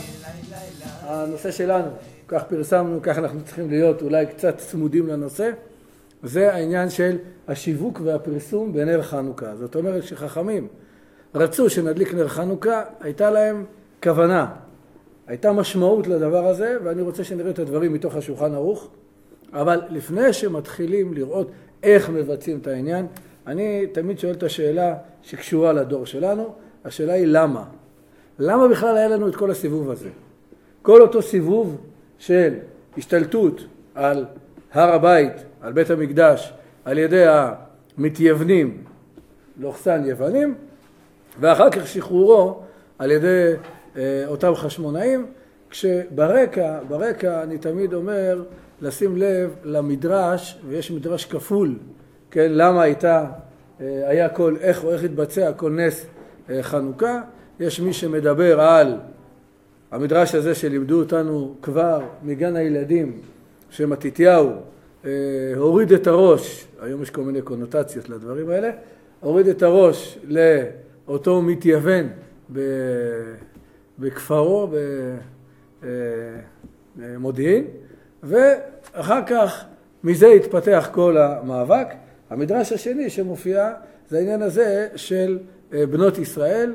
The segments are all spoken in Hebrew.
הנושא שלנו, כך פרסמנו, כך אנחנו צריכים להיות אולי קצת צמודים לנושא, זה העניין של השיווק והפרסום בנר חנוכה. זאת אומרת שחכמים רצו שנדליק נר חנוכה, הייתה להם כוונה, הייתה משמעות לדבר הזה, ואני רוצה שנראה את הדברים מתוך השולחן ערוך. אבל לפני שמתחילים לראות איך מבצעים את העניין, אני תמיד שואל את השאלה שקשורה לדור שלנו, השאלה היא למה? למה בכלל היה לנו את כל הסיבוב הזה? כל אותו סיבוב של השתלטות על הר הבית, על בית המקדש, על ידי המתייוונים, לוחסן יוונים, ואחר כך על ידי אותם חשמונאים, כשברקע אני תמיד אומר לשים לב למדרש, ויש מדרש כפול, כן, למה היה איך התבצע כל נס חנוכה. יש מי שמדבר על המדרש הזה שלימדו אותנו כבר מגן הילדים, שמתתיהו הוריד את הראש, היום יש כל מיני קונוטציות לדברים האלה, הוריד את הראש לאותו מתייוון בכפרו, במודיעין, ואחר כך מזה התפתח כל המאבק. המדרש השני שמופיע זה העניין הזה של בנות ישראל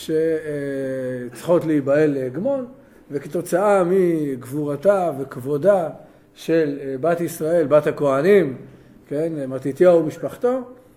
שצריכות להיבעל גמון, וכתוצאה מגבורתה וכבודה של בת ישראל, בת הכהנים, כן, מתתיהו ומשפחתו,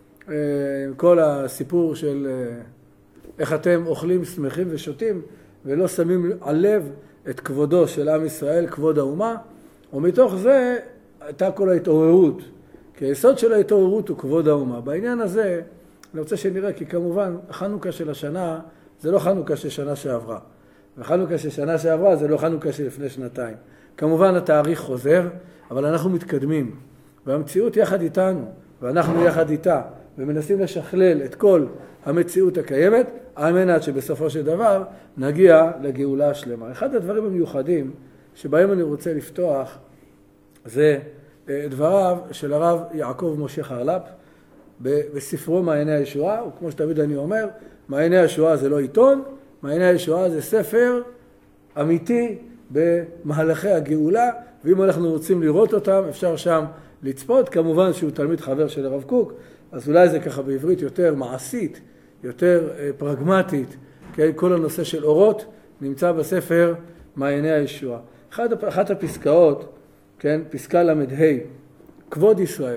כל הסיפור של איך אתם אוכלים, שמחים ושותים ולא שמים על לב את כבודו של עם ישראל, כבוד האומה, ומתוך זה הייתה כל ההתעוררות, כי היסוד של ההתעוררות הוא כבוד האומה. בעניין הזה אני רוצה שנראה, כי כמובן חנוכה של השנה זה לא חנוכה של שנה שעברה, וחנוכה של שנה שעברה זה לא חנוכה של לפני שנתיים. כמובן התאריך חוזר, אבל אנחנו מתקדמים, והמציאות יחד איתנו, ואנחנו יחד איתה, ומנסים לשכלל את כל המציאות הקיימת, על מנת שבסופו של דבר נגיע לגאולה השלמה. אחד הדברים המיוחדים שבהם אני רוצה לפתוח, זה דבריו של הרב יעקב משה חרל"פ, בספרו מעייני הישועה. וכמו שתמיד אני אומר, מעייני הישועה זה לא עיתון, מעייני הישועה זה ספר אמיתי במהלכי הגאולה, ואם אנחנו רוצים לראות אותם אפשר שם לצפות. כמובן שהוא תלמיד חבר של הרב קוק, אז אולי זה ככה בעברית יותר מעשית, יותר פרגמטית, כי כל הנושא של אורות נמצא בספר מעייני הישועה. אחת הפסקאות, כן, פסקה למ"ה, כבוד ישראל.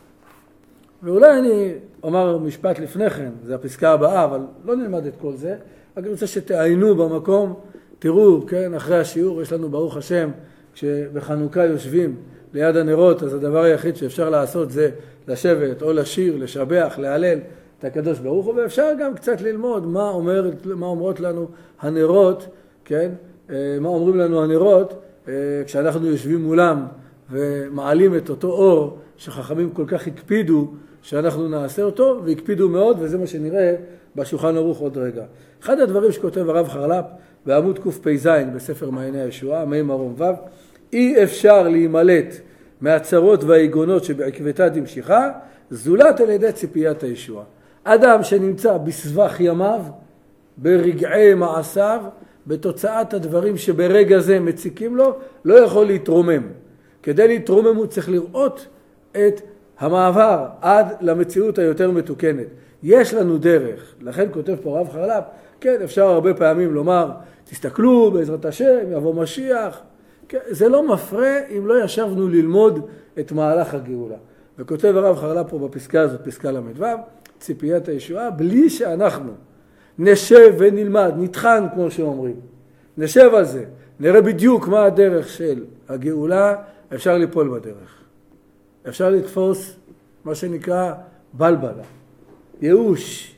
ואולי אני אומר משפט לפני כן, זה הפסקה הבאה, אבל לא נלמד את כל זה. אני רוצה שתעיינו במקום, תראו, כן, אחרי השיעור יש לנו ברוך השם, כשבחנוכה יושבים ליד הנרות, אז הדבר היחיד שאפשר לעשות זה לשבת או לשיר, לשבח, להלל את הקדוש ברוך הוא, ואפשר גם קצת ללמוד מה אומרות לנו הנרות, כן, מה אומרים לנו הנרות, כשאנחנו יושבים מולם ומעלים את אותו אור שחכמים כל כך הקפידו שאנחנו נעשה אותו, והקפידו מאוד, וזה מה שנראה בשולחן ערוך עוד רגע. אחד הדברים שכותב הרב חרל"פ בעמוד קפ"ז בספר מעייני הישועה, מ/ו', אי אפשר להימלט מהצרות והעיגונות שבעקבתא דמשיחא, זולת על ידי ציפיית הישועה. אדם שנמצא בסבך ימיו, ברגעי מעשיו, בתוצאת הדברים שברגע זה מציקים לו, לא יכול להתרומם. כדי להתרומם הוא צריך לראות את המעבר עד למציאות היותר מתוקנת. יש לנו דרך, לכן כותב פה רב חרל"פ, כן, אפשר הרבה פעמים לומר, תסתכלו בעזרת השם, יבוא משיח. כן, זה לא מפרה אם לא ישבנו ללמוד את מהלך הגאולה. וכותב הרב חרל"פ פה בפסקה הזאת, פסקה למ"ו, ציפיית הישועה, בלי שאנחנו נשב ונלמד, נטחן כמו שאומרים, נשב על זה, נראה בדיוק מה הדרך של הגאולה, אפשר ליפול בדרך. אפשר לתפוס מה שנקרא בלבלה, ייאוש,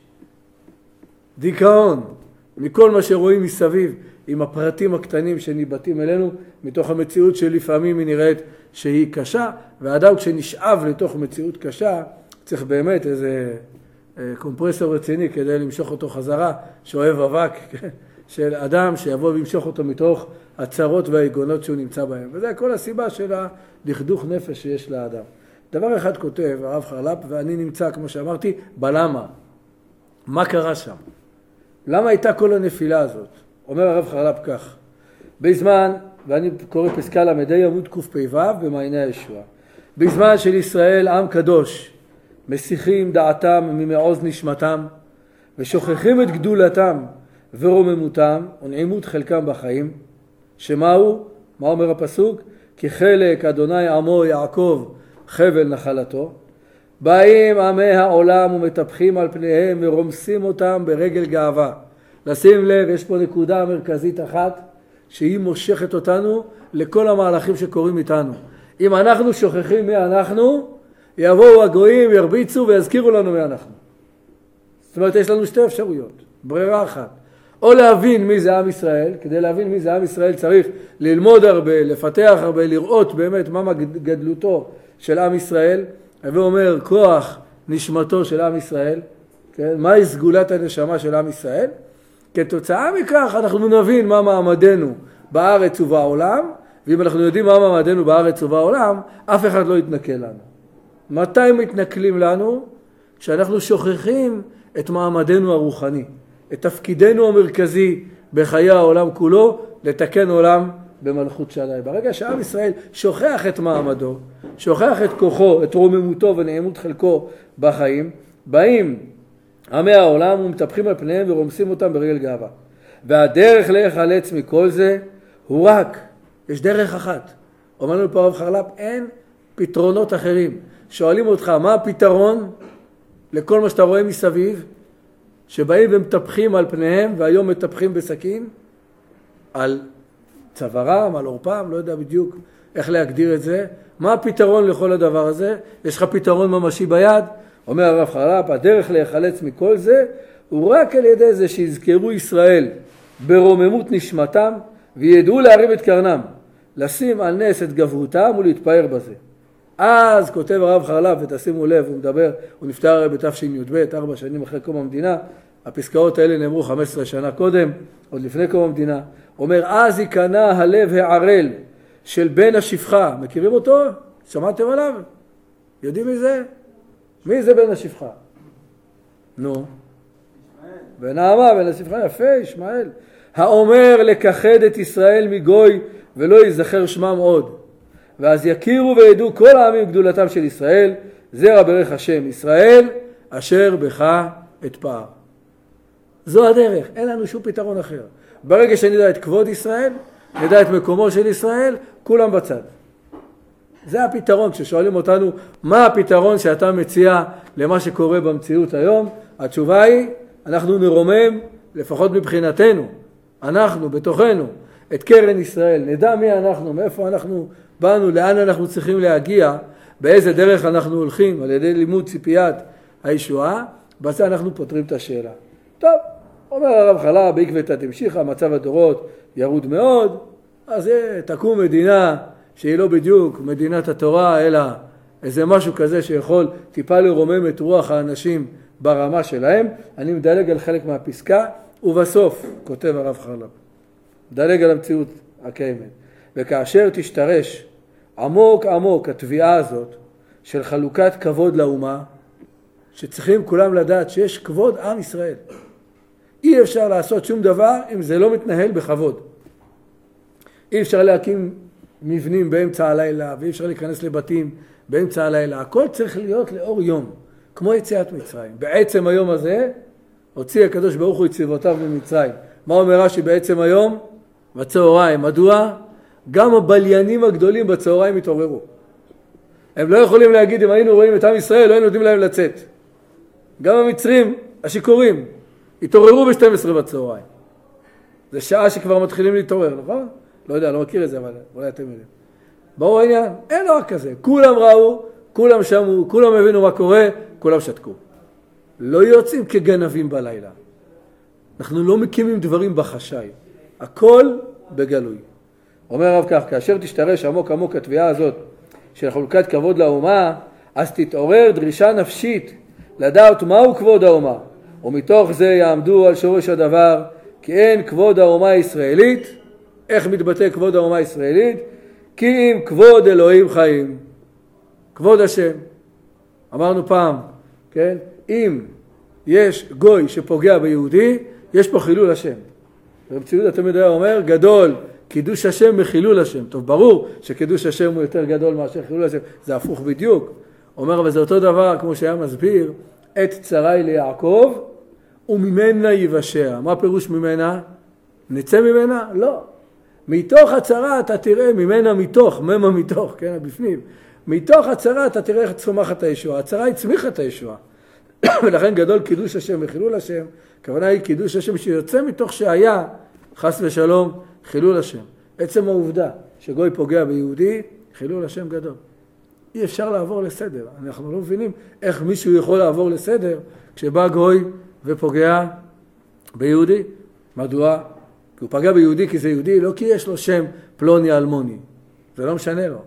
דיכאון, מכל מה שרואים מסביב, עם הפרטים הקטנים שניבטים אלינו, מתוך המציאות שלפעמים היא נראית שהיא קשה, והאדם כשנשאב לתוך מציאות קשה, צריך באמת איזה קומפרסור רציני כדי למשוך אותו חזרה, שאוהב אבק, של אדם שיבוא וימשוך אותו מתוך הצרות והעיגונות שהוא נמצא בהם. וזה כל הסיבה של הדכדוך נפש שיש לאדם. דבר אחד כותב הרב חרל"פ, ואני נמצא, כמו שאמרתי, בלמה. מה קרה שם? למה הייתה כל הנפילה הזאת? אומר הרב חרל"פ כך, בזמן, ואני קורא פסקה למדי עמוד קפ"ו במעייני הישועה, בזמן של ישראל עם קדוש, מסיחים דעתם ממעוז נשמתם, ושוכחים את גדולתם ורוממותם ונעימות חלקם בחיים, שמהו? מה אומר הפסוק? כי חלק אדוני עמו יעקב חבל נחלתו. באים עמי העולם ומטפחים על פניהם ורומסים אותם ברגל גאווה. לשים לב, יש פה נקודה מרכזית אחת שהיא מושכת אותנו לכל המהלכים שקורים איתנו. אם אנחנו שוכחים מי אנחנו, יבואו הגויים, ירביצו ויזכירו לנו מי אנחנו. זאת אומרת, יש לנו שתי אפשרויות, ברירה אחת. או להבין מי זה עם ישראל, כדי להבין מי זה עם ישראל צריך ללמוד הרבה, לפתח הרבה, לראות באמת מה גדלותו של עם ישראל, ואומר כוח נשמתו של עם ישראל, כן? מהי סגולת הנשמה של עם ישראל. כתוצאה מכך אנחנו נבין מה מעמדנו בארץ ובעולם, ואם אנחנו יודעים מה מעמדנו בארץ ובעולם, אף אחד לא יתנכל לנו. מתי מתנכלים לנו? כשאנחנו שוכחים את מעמדנו הרוחני, את תפקידנו המרכזי בחיי העולם כולו, לתקן עולם במלכות שדי. ברגע שעם ישראל שוכח את מעמדו, שוכח את כוחו, את רוממותו ונעימות חלקו בחיים, באים עמי העולם ומטפחים על פניהם ורומסים אותם ברגל גאווה. והדרך להיחלץ מכל זה הוא רק, יש דרך אחת. אומר לנו פה הרב חרל"פ, אין פתרונות אחרים. שואלים אותך, מה הפתרון לכל מה שאתה רואה מסביב? שבאים ומטפחים על פניהם, והיום מטפחים בסכין, על צווארם, על עורפם, לא יודע בדיוק איך להגדיר את זה. מה הפתרון לכל הדבר הזה? יש לך פתרון ממשי ביד? אומר הרב חרל"פ, הדרך להיחלץ מכל זה, הוא רק על ידי זה שיזכרו ישראל ברוממות נשמתם, וידעו להרים את קרנם, לשים על נס את גברותם ולהתפאר בזה. אז כותב הרב חרל"פ, ותשימו לב, הוא מדבר, הוא נפטר בתשי"ב, 4 שנים אחרי קום המדינה, הפסקאות האלה נאמרו 15 שנה קודם, עוד לפני קום המדינה. אומר, אז ייכנע הלב הערל של בן השפחה. מכירים אותו? שמעתם עליו? יודעים מי זה? מי זה בן השפחה? נו. בן נעמה, בן השפחה, יפה, ישמעאל. האומר לכחד את ישראל מגוי ולא ייזכר שמם עוד. ואז יכירו וידעו כל העמים גדולתם של ישראל, זרע ברך השם, ישראל אשר בך את פער. זו הדרך, אין לנו שום פתרון אחר. ברגע שנדע את כבוד ישראל, נדע את מקומו של ישראל, כולם בצד. זה הפתרון. כששואלים אותנו מה הפתרון שאתה מציע למה שקורה במציאות היום, התשובה היא, אנחנו נרומם, לפחות מבחינתנו, אנחנו בתוכנו, את קרן ישראל, נדע מי אנחנו, מאיפה אנחנו באנו, לאן אנחנו צריכים להגיע, באיזה דרך אנחנו הולכים, על ידי לימוד ציפיית הישועה, בזה אנחנו פותרים את השאלה. טוב, אומר הרב חרל"פ, בעקבתא דמשיחא, מצב הדורות ירוד מאוד, אז תקום מדינה שהיא לא בדיוק מדינת התורה, אלא איזה משהו כזה שיכול טיפה לרומם את רוח האנשים ברמה שלהם. אני מדלג על חלק מהפסקה, ובסוף, כותב הרב חרל"פ, מדלג על המציאות הקיימת. וכאשר תשתרש עמוק עמוק התביעה הזאת של חלוקת כבוד לאומה, שצריכים כולם לדעת שיש כבוד עם ישראל. אי אפשר לעשות שום דבר אם זה לא מתנהל בכבוד. אי אפשר להקים מבנים באמצע הלילה, ואי אפשר להיכנס לבתים באמצע הלילה. הכל צריך להיות לאור יום, כמו יציאת מצרים. בעצם היום הזה הוציא הקדוש ברוך הוא את צבאותיו ממצרים. מה אומר רש"י בעצם היום? בצהריים. מדוע? גם הבליינים הגדולים בצהריים התעוררו. הם לא יכולים להגיד, אם היינו רואים את עם ישראל, לא היינו יודעים להם לצאת. גם המצרים, השיכורים, התעוררו ב-12 בצהריים. זה שעה שכבר מתחילים להתעורר, נכון? לא יודע, לא מכיר את זה, אבל אולי אתם יודעים. ברור העניין? אין דבר כזה. כולם ראו, כולם שמעו, כולם הבינו מה קורה, כולם שתקו. לא יוצאים כגנבים בלילה. אנחנו לא מקימים דברים בחשאי. הכל בגלוי. אומר הרב כך, כאשר תשתרש עמוק עמוק התביעה הזאת של חלוקת כבוד לאומה, אז תתעורר דרישה נפשית לדעת מהו כבוד האומה. ומתוך זה יעמדו על שורש הדבר, כי אין כבוד האומה הישראלית. איך מתבטא כבוד האומה הישראלית? כי אם כבוד אלוהים חיים. כבוד השם. אמרנו פעם, כן? אם יש גוי שפוגע ביהודי, יש פה חילול השם. ובציוד התלמיד היה אומר, גדול קידוש השם מחילול השם. טוב, ברור שקידוש השם הוא יותר גדול מאשר חילול השם, זה הפוך בדיוק. אומר, אבל זה אותו דבר, כמו שהיה מסביר, את צרי ליעקב, וממנה יבשע. מה פירוש ממנה? נצא ממנה? לא. מתוך הצרה אתה תראה, ממנה מתוך, ממה מתוך, כן, בפנים. מתוך הצרה אתה תראה איך צומחת הישועה. הצרה הצמיחה את הישועה. ולכן גדול קידוש השם וחילול השם, הכוונה היא קידוש השם שיוצא מתוך שהיה, חס ושלום, חילול השם. עצם העובדה שגוי פוגע ביהודי, חילול השם גדול. אי אפשר לעבור לסדר. אנחנו לא מבינים איך מישהו יכול לעבור לסדר כשבא גוי ופוגע ביהודי. מדוע? כי הוא פגע ביהודי כי זה יהודי, לא כי יש לו שם פלוני אלמוני. זה לא משנה לו.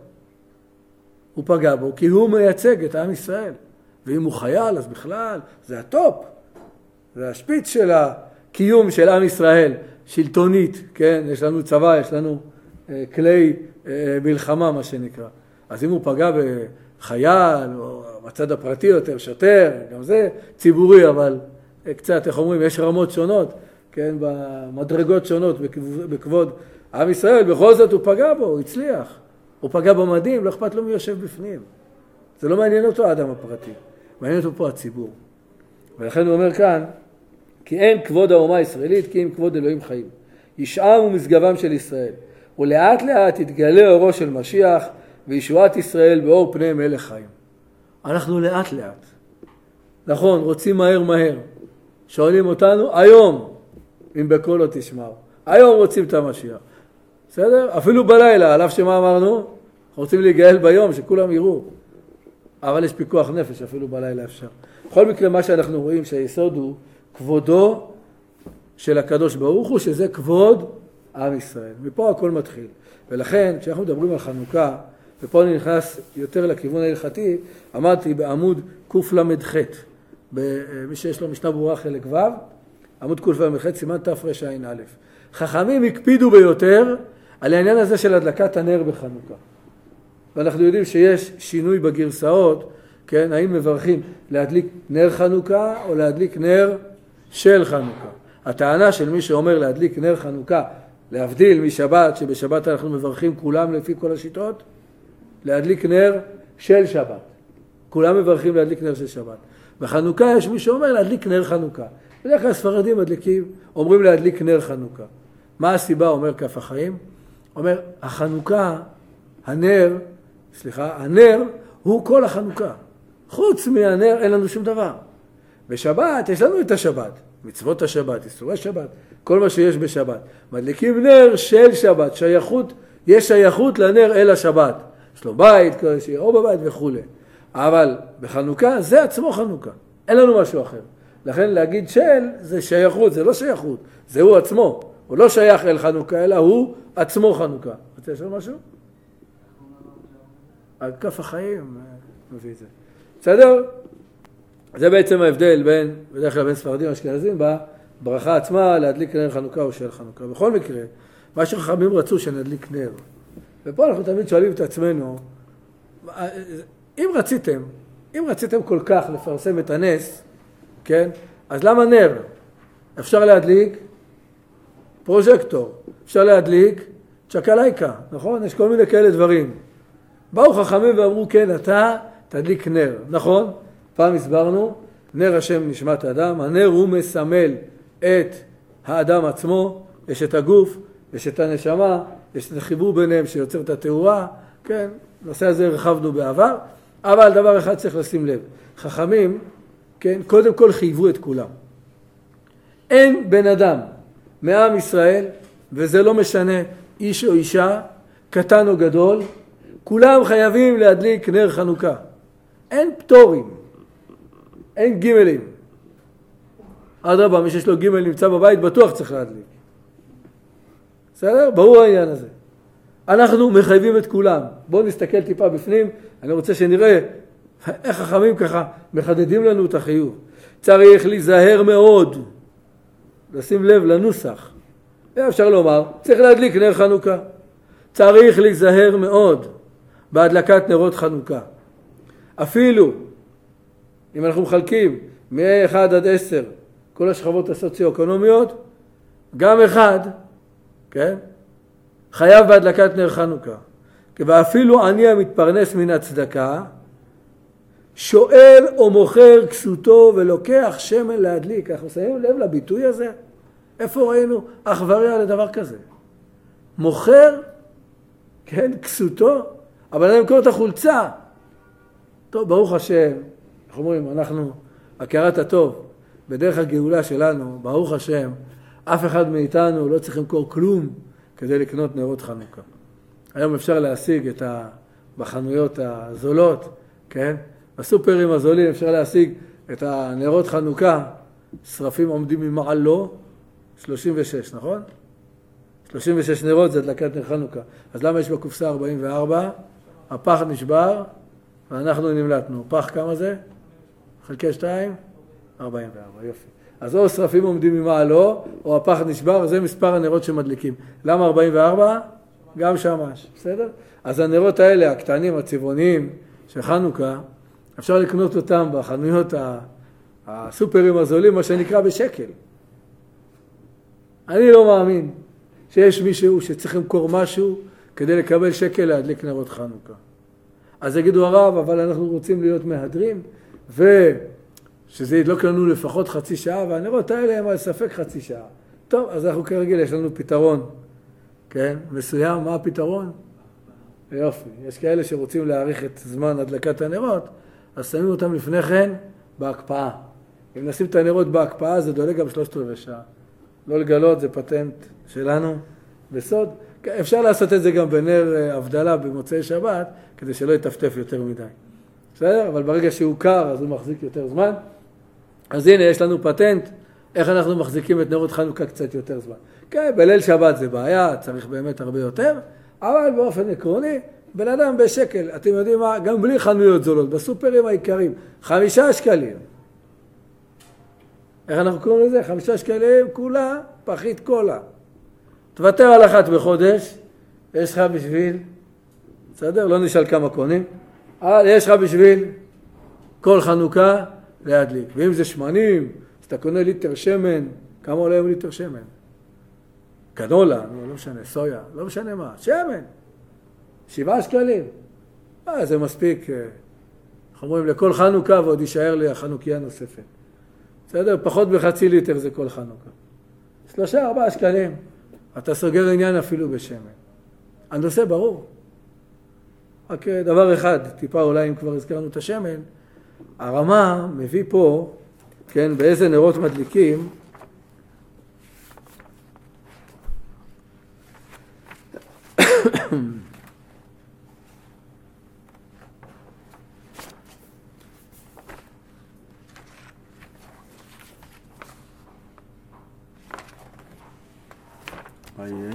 הוא פגע בו כי הוא מייצג את עם ישראל. ואם הוא חייל, אז בכלל, זה הטופ. זה השפיץ של הקיום של עם ישראל, שלטונית, כן? יש לנו צבא, יש לנו כלי מלחמה, מה שנקרא. אז אם הוא פגע בחייל, או בצד הפרטי יותר, שוטר, גם זה ציבורי, אבל קצת, איך אומרים, יש רמות שונות, כן? במדרגות שונות, בכבוד עם ישראל, בכל זאת הוא פגע בו, הוא הצליח. הוא פגע במדים, לא אכפת לו מי יושב בפנים. זה לא מעניין אותו האדם הפרטי, מעניין אותו פה הציבור. ולכן הוא אומר כאן, כי אין כבוד האומה הישראלית, כי אין כבוד אלוהים חיים. ישעם ומשגבם של ישראל, ולאט לאט יתגלה אורו של משיח, וישועת ישראל באור פני מלך חיים. אנחנו לאט לאט. נכון, רוצים מהר מהר. שואלים אותנו, היום, אם בקול לא תשמעו. היום רוצים את המשיח. בסדר? אפילו בלילה, עליו שמה אמרנו? רוצים להיגאל ביום, שכולם יראו. אבל יש פיקוח נפש, אפילו בלילה אפשר. בכל מקרה, מה שאנחנו רואים שהיסוד הוא כבודו של הקדוש ברוך הוא, שזה כבוד עם ישראל. מפה הכל מתחיל. ולכן, כשאנחנו מדברים על חנוכה, ופה אני נכנס יותר לכיוון ההלכתי, עמדתי בעמוד קל"ח, מי שיש לו משנה ברורה חלק ו', עמוד קל"ח, סימן תרע"א. חכמים הקפידו ביותר על העניין הזה של הדלקת הנר בחנוכה. ואנחנו יודעים שיש שינוי בגרסאות, כן? האם מברכים להדליק נר חנוכה או להדליק נר של חנוכה. הטענה של מי שאומר להדליק נר חנוכה, להבדיל משבת, שבשבת אנחנו מברכים כולם לפי כל השיטות, להדליק נר של שבת. כולם מברכים להדליק נר של שבת. בחנוכה יש מי שאומר להדליק נר חנוכה. בדרך כלל הספרדים מדליקים, אומרים להדליק נר חנוכה. מה הסיבה? אומר כף החיים. אומר, החנוכה, הנר הוא כל החנוכה. חוץ מהנר אין לנו שום דבר. בשבת יש לנו את השבת, מצוות השבת, איסורי שבת, כל מה שיש בשבת. מדליקים נר של שבת, יש שייכות לנר אל השבת. יש לו בית, או בבית וכו'. אבל בחנוכה זה עצמו חנוכה. אין לנו משהו אחר. לכן להגיד של זה שייכות, זה לא שייכות, זה הוא עצמו. הוא לא שייך אל חנוכה, אלא הוא עצמו חנוכה. רוצה לשאול משהו? על כף החיים מביא את זה. בסדר? זה בעצם ההבדל בדרך כלל בין ספרדים ואשכנזים, בברכה עצמה להדליק נר חנוכה או של חנוכה. בכל מקרה, מה שחכמים רצו שנדליק נר. ופה אנחנו תמיד שואלים את עצמנו, אם רציתם כל כך לפרסם את הנס, כן? אז למה נר? אפשר להדליק פרוז'קטור, אפשר להדליק צ'קלייקה, נכון? יש כל מיני כאלה דברים. באו חכמים ואמרו, כן, אתה תדליק נר, נכון? פעם הסברנו, נר השם נשמת האדם, הנר הוא מסמל את האדם עצמו, יש את הגוף, יש את הנשמה, יש את החיבור ביניהם שיוצר את התאורה, כן? נושא הזה רחבנו בעבר, אבל דבר אחד צריך לשים לב, חכמים, כן, קודם כל חייבו את כולם. אין בן אדם מעם ישראל, וזה לא משנה איש או אישה, קטן או גדול, כולם חייבים להדליק נר חנוכה. אין פטורים, אין גימלים. אדרבה, מי שיש לו גימל נמצא בבית, בטוח צריך להדליק. בסדר? ברור העניין הזה. אנחנו מחייבים את כולם. בואו נסתכל טיפה בפנים, אני רוצה שנראה איך חכמים ככה מחדדים לנו את החיוב. צריך להיזהר מאוד, לשים לב לנוסח. אפשר לומר, צריך להדליק נר חנוכה. צריך להיזהר מאוד בהדלקת נרות חנוכה. אפילו, אם אנחנו מחלקים מ-1 עד 10, כל השכבות הסוציו-אקונומיות, גם 1, כן? חייב בהדלקת נר חנוכה. ואפילו עני המתפרנס מן הצדקה, שואל או מוכר כסותו ולוקח שמן להדליק. אנחנו שמים לב לביטוי הזה? איפה ראינו אך ורע לדבר כזה? מוכר, כן, כסותו, אבל אני מקור את החולצה. טוב, ברוך השם, אנחנו אומרים, אנחנו, הכרת הטוב, בדרך הגאולה שלנו, ברוך השם, אף אחד מאיתנו לא צריך למכור כלום כדי לקנות נרות חנוכה. היום אפשר להשיג בחנויות הזולות, כן? בסופרים הזולים אפשר להשיג את הנרות חנוכה, שרפים עומדים ממעלו, 36, נכון? 36 נרות זה הדלקת נר חנוכה. אז למה יש בקופסה 44? הפח נשבר ואנחנו נמלטנו. פח כמה זה? חלקי 2? 44, יופי. אז או שרפים עומדים ממעלו, או הפח נשבר, זה מספר הנרות שמדליקים. למה 44? גם שמש, בסדר? אז הנרות האלה, הקטנים, הצבעוניים של חנוכה, אפשר לקנות אותם בחנויות הסופרים הזולים, מה שנקרא בשקל. אני לא מאמין שיש מישהו שצריך למכור משהו כדי לקבל שקל להדליק נרות חנוכה. אז יגידו הרב, אבל אנחנו רוצים להיות מהדרים, ושזה ידלוק לנו לפחות חצי שעה, והנרות האלה הם על ספק חצי שעה. טוב, אז אנחנו כרגיל, יש לנו פתרון, כן? מסוים, מה הפתרון? יופי, יש כאלה שרוצים להאריך את זמן הדלקת הנרות, אז שמים אותם לפני כן בהקפאה. אם נשים את הנרות בהקפאה, זה דולק גם 3/4 שעה. לא לגלות, זה פטנט שלנו בסוד. אפשר לעשות את זה גם בנר הבדלה במוצאי שבת, כדי שלא יטפטף יותר מדי. בסדר? אבל ברגע שהוא קר, אז הוא מחזיק יותר זמן. אז הנה, יש לנו פטנט, איך אנחנו מחזיקים את נרות חנוכה קצת יותר זמן. כן, בליל שבת זה בעיה, צריך באמת הרבה יותר, אבל באופן עקרוני, בן אדם בשקל, אתם יודעים מה? גם בלי חנויות זולות, בסופרים העיקריים, 5 שקלים. איך אנחנו קוראים לזה? 5 שקלים, כולה פחית קולה. תוותר על אחת בחודש, יש לך בשביל, בסדר? לא נשאל כמה קונים, אבל יש לך בשביל כל חנוכה להדליק. ואם זה שמנים, אז אתה קונה ליטר שמן, כמה עולה היום ליטר שמן? קנולה, לא משנה, סויה, לא משנה מה, שמן. 7 שקלים. זה מספיק, אנחנו אומרים, לכל חנוכה ועוד יישאר לי החנוכיה נוספת. בסדר? פחות בחצי ליטר זה כל חנוכה. 3-4 שקלים. אתה סוגר עניין אפילו בשמן. הנושא ברור. רק דבר אחד, טיפה אולי אם כבר הזכרנו את השמן, הרמה מביא פה, כן, באיזה נרות מדליקים, מה יהיה?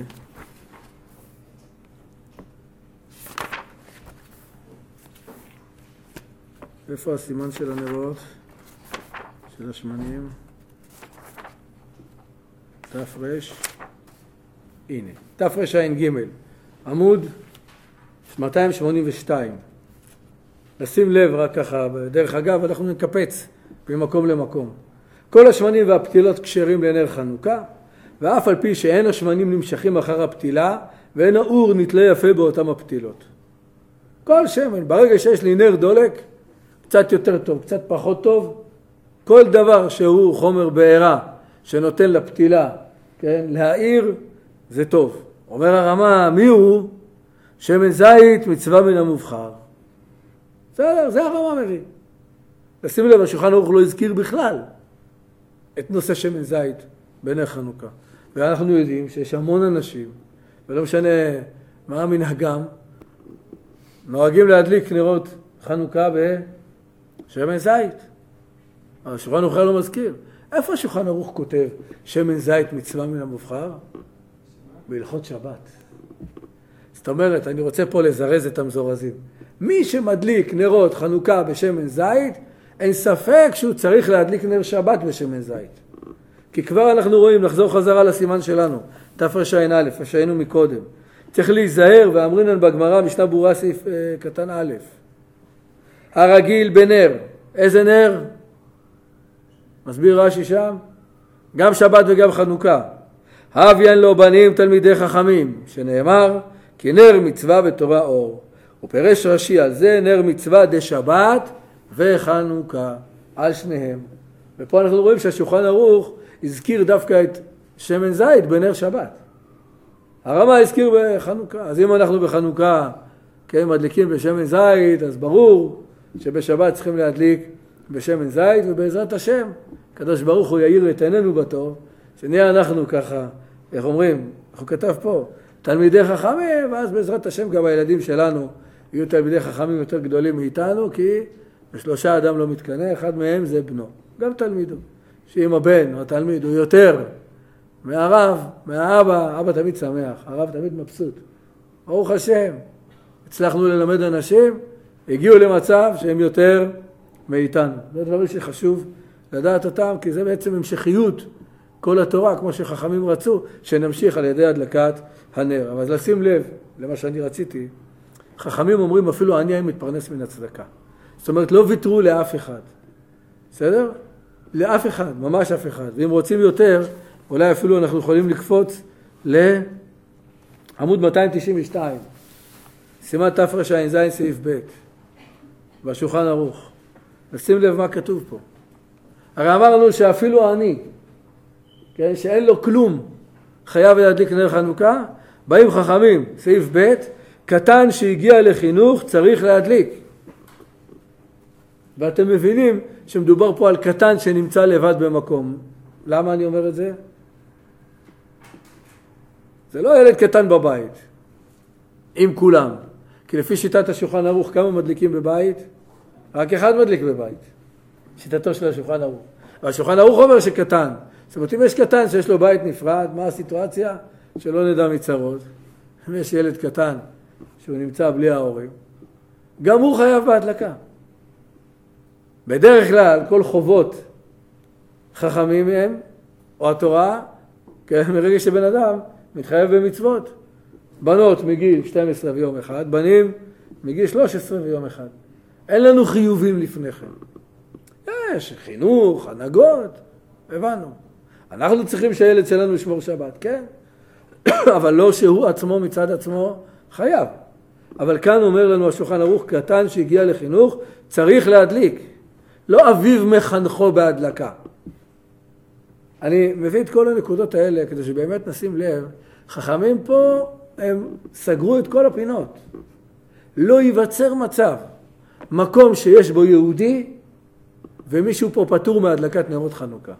איפה הסימן של הנרות? של השמנים? תפרש. הנה, תפרש עין ג' עמוד 282. נשים לב רק ככה, דרך אגב, אנחנו נקפץ ממקום למקום. כל השמנים והפתילות כשרים לנר חנוכה, ואף על פי שאין השמנים נמשכים אחר הפתילה, ואין האור נתלה יפה באותם הפתילות. כל שמן, ברגע שיש לי נר דולק, קצת יותר טוב, קצת פחות טוב, כל דבר שהוא חומר בעירה, שנותן לפתילה, כן, להאיר, זה טוב. אומר הרמה, מי הוא? שמן זית מצווה מן המובחר. בסדר, זה הרמה מביא. לשים לב, השולחן ערוך לא הזכיר בכלל את נושא שמן זית בנר חנוכה. ואנחנו יודעים שיש המון אנשים, ולא משנה מה מנהגם, נוהגים להדליק נרות חנוכה בשמן זית. השולחן ערוך לא מזכיר. איפה השולחן ערוך כותב שמן זית מצווה מן המובחר? בהלכות שבת. זאת אומרת, אני רוצה פה לזרז את המזורזים. מי שמדליק נרות חנוכה בשמן זית, אין ספק שהוא צריך להדליק נר שבת בשמן זית. כי כבר אנחנו רואים, לחזור חזרה לסימן שלנו, תפרשעין א', שהיינו מקודם. צריך להיזהר, ואמרינן בגמרא, משנה ברורה סעיף קטן א'. הרגיל בנר. איזה נר? מסביר רש"י שם? גם שבת וגם חנוכה. הביין לו בנים תלמידי חכמים, שנאמר, כי נר מצווה בתורה אור. ופרש רש"י על זה, נר מצווה דשבת וחנוכה, על שניהם. ופה אנחנו רואים שהשולחן ערוך הזכיר דווקא את שמן זית בנר שבת. הרמה הזכיר בחנוכה. אז אם אנחנו בחנוכה, כן, מדליקים בשמן זית, אז ברור שבשבת צריכים להדליק בשמן זית, ובעזרת השם, הקדוש ברוך הוא יאיר את עינינו בטוב, שנהיה אנחנו ככה, איך אומרים, איך הוא כתב פה, תלמידי חכמים, ואז בעזרת השם גם הילדים שלנו יהיו תלמידי חכמים יותר גדולים מאיתנו, כי בשלושה אדם לא מתקנא, אחד מהם זה בנו, גם תלמידו. שאם הבן או התלמיד הוא יותר מהרב, מהאבא, אבא תמיד שמח, הרב תמיד מבסוט. ברוך השם, הצלחנו ללמד אנשים, הגיעו למצב שהם יותר מאיתנו. זה דברים שחשוב לדעת אותם, כי זה בעצם המשכיות כל התורה, כמו שחכמים רצו, שנמשיך על ידי הדלקת הנר. אבל לשים לב למה שאני רציתי, חכמים אומרים אפילו עני מתפרנס מן הצדקה. זאת אומרת, לא ויתרו לאף אחד. בסדר? לאף אחד, ממש אף אחד. ואם רוצים יותר, אולי אפילו אנחנו יכולים לקפוץ לעמוד 292. סימן תרע"ז סעיף ב' בשולחן ערוך. נשים לב מה כתוב פה. הרי אמרנו שאפילו העני, כן, שאין לו כלום, חייב להדליק נר חנוכה, באים חכמים, סעיף ב', קטן שהגיע לחינוך צריך להדליק. ואתם מבינים שמדובר פה על קטן שנמצא לבד במקום. למה אני אומר את זה? זה לא ילד קטן בבית, עם כולם. כי לפי שיטת השולחן ערוך, כמה מדליקים בבית? רק אחד מדליק בבית. שיטתו של השולחן ערוך. והשולחן ערוך אומר שקטן. זאת אומרת, אם יש קטן שיש לו בית נפרד, מה הסיטואציה? שלא נדע מצרות. אם יש ילד קטן שהוא נמצא בלי ההורים, גם הוא חייב בהדלקה. בדרך כלל, כל חובות חכמים הם, או התורה, מרגע שבן אדם מתחייב במצוות. בנות מגיל 12 ויום אחד, בנים מגיל 13 ויום אחד. אין לנו חיובים לפני כן. יש חינוך, הנהגות, הבנו. אנחנו צריכים שהילד שלנו ישמור שבת, כן? אבל לא שהוא עצמו מצד עצמו חייב. אבל כאן אומר לנו השולחן ערוך, קטן שהגיע לחינוך, צריך להדליק. לא אביו מחנכו בהדלקה. אני מביא את כל הנקודות האלה כדי שבאמת נשים לב, חכמים פה הם סגרו את כל הפינות. לא ייווצר מצב, מקום שיש בו יהודי ומישהו פה פטור מהדלקת נרות חנוכה.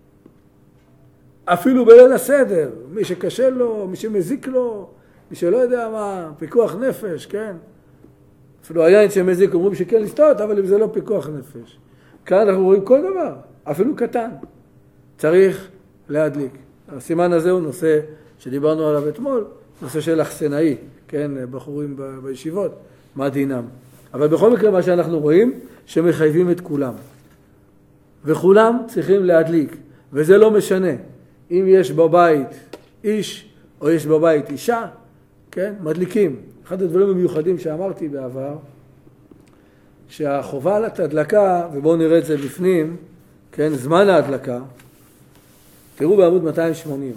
אפילו בליל הסדר, מי שקשה לו, מי שמזיק לו, מי שלא יודע מה, פיקוח נפש, כן? אפילו היין שמזיק אומרים שכן לסתות, אבל אם זה לא פיקוח נפש. כאן אנחנו רואים כל דבר, אפילו קטן, צריך להדליק. הסימן הזה הוא נושא שדיברנו עליו אתמול, נושא של אכסנאי, כן, בחורים בישיבות, מה דינם. אבל בכל מקרה מה שאנחנו רואים, שמחייבים את כולם. וכולם צריכים להדליק, וזה לא משנה. אם יש בבית איש או יש בבית אישה, כן, מדליקים. אחד הדברים המיוחדים שאמרתי בעבר, שהחובה על ההדלקה, ובואו נראה את זה בפנים, כן, זמן ההדלקה, תראו בעמוד 280.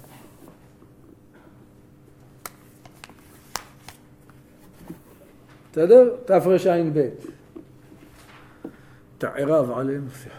בסדר? תרע"ב. תערב עלינו שיחה.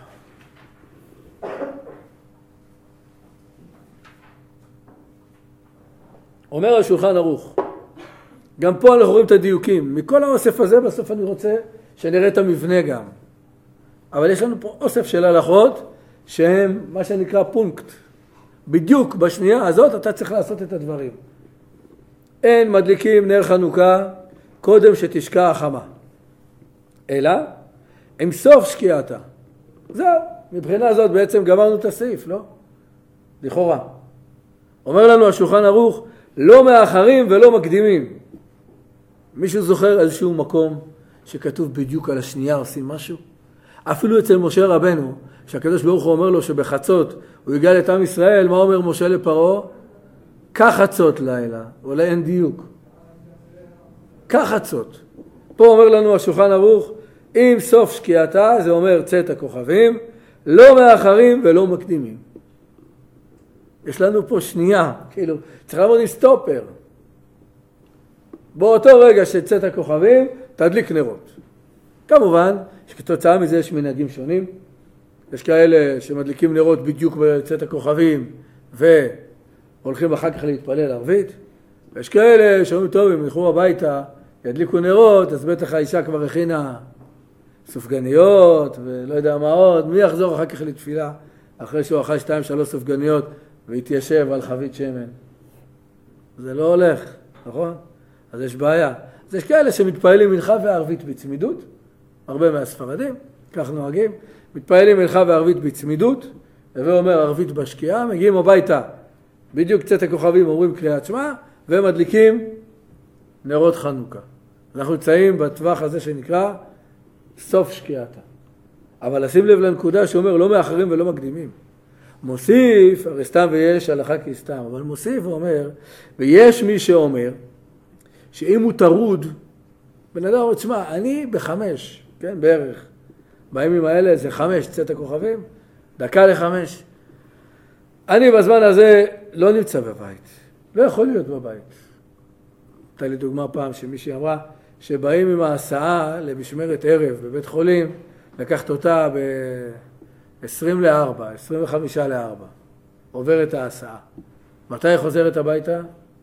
אומר השולחן ערוך, גם פה אנחנו רואים את הדיוקים. מכל האוסף הזה בסוף אני רוצה שנראה את המבנה גם. אבל יש לנו פה אוסף של הלכות שהם מה שנקרא פונקט. בדיוק בשנייה הזאת אתה צריך לעשות את הדברים. אין מדליקים נר חנוכה קודם שתשקע החמה. אלא עם סוף שקיעתה. זהו, מבחינה הזאת בעצם גמרנו את הסעיף, לא? לכאורה. אומר לנו השולחן ערוך, לא מאחרים ולא מקדימים. מישהו זוכר איזשהו מקום שכתוב בדיוק על השנייה עושים משהו? אפילו אצל משה רבנו, שהקדוש ברוך הוא אומר לו שבחצות הוא יגאל את עם ישראל, מה אומר משה לפרעה? כך חצות לילה, אולי אין דיוק. כך חצות. פה אומר לנו השולחן ערוך, עם סוף שקיעתה, זה אומר צאת הכוכבים, לא מאחרים ולא מקדימים. יש לנו פה שנייה, כאילו, צריך לעבוד עם סטופר. באותו רגע שצאת הכוכבים, תדליק נרות. כמובן, שכתוצאה מזה יש מנהגים שונים. יש כאלה שמדליקים נרות בדיוק בצאת הכוכבים, והולכים אחר כך להתפלל ערבית. ויש כאלה שאומרים, טוב, אם ילכו הביתה, ידליקו נרות, אז בטח האישה כבר הכינה סופגניות, ולא יודע מה עוד. מי יחזור אחר כך לתפילה, אחרי שהוא אכל 2-3 סופגניות, והתיישב על חבית שמן? זה לא הולך, נכון? אז יש בעיה. אז יש כאלה שמתפעלים מנחה וערבית בצמידות, הרבה מהספרדים, כך נוהגים, מתפעלים מנחה וערבית בצמידות, ואומר ערבית בשקיעה, מגיעים הביתה, בדיוק קצת הכוכבים אומרים קריאת שמע, ומדליקים נרות חנוכה. אנחנו נמצאים בטווח הזה שנקרא סוף שקיעתה. אבל לשים לב לנקודה שאומר לא מאחרים ולא מקדימים. מוסיף, הרי סתם ויש הלכה כי סתם, אבל מוסיף ואומר, ויש מי שאומר, שאם הוא תרוד, בן אדם אומר, תשמע, אני ב5, כן, בערך, בימים האלה זה 5, צאת הכוכבים, 4:55. אני בזמן הזה לא נמצא בבית, לא יכול להיות בבית. הייתה לי דוגמה פעם שמישהי אמרה, שבאים עם ההסעה למשמרת ערב בבית חולים, לקחת אותה ב-3:40, 3:25, עוברת ההסעה. מתי היא חוזרת הביתה?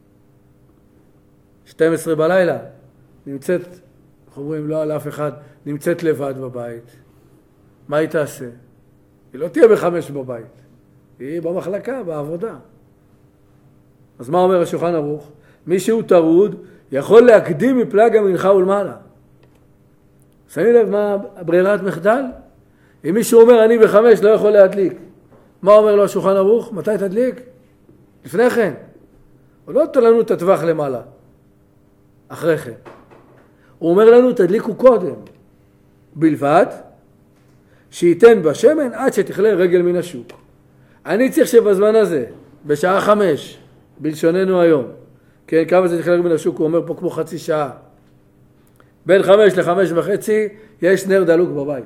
12 בלילה. נמצאת, איך אומרים, לא על אף אחד, נמצאת לבד בבית. מה היא תעשה? היא לא תהיה ב5 בבית. היא במחלקה, בעבודה. אז מה אומר השולחן ערוך? מי שהוא טרוד יכול להקדים מפלג המנחה ולמעלה. שמים לב מה ברירת מחדל? אם מישהו אומר אני ב5 לא יכול להדליק. מה אומר לו השולחן ערוך? מתי תדליק? לפני כן. הוא לא נותן לנו את הטווח למעלה. אחרי כן. הוא אומר לנו תדליקו קודם. בלבד שייתן בשמן עד שתכלה רגל מן השוק. אני צריך שבזמן הזה, בשעה 5, בלשוננו היום, כן, כמה זה תכלה רגל מן השוק, הוא אומר פה כמו חצי שעה. בין 5 ל5:30 יש נר דלוק בבית.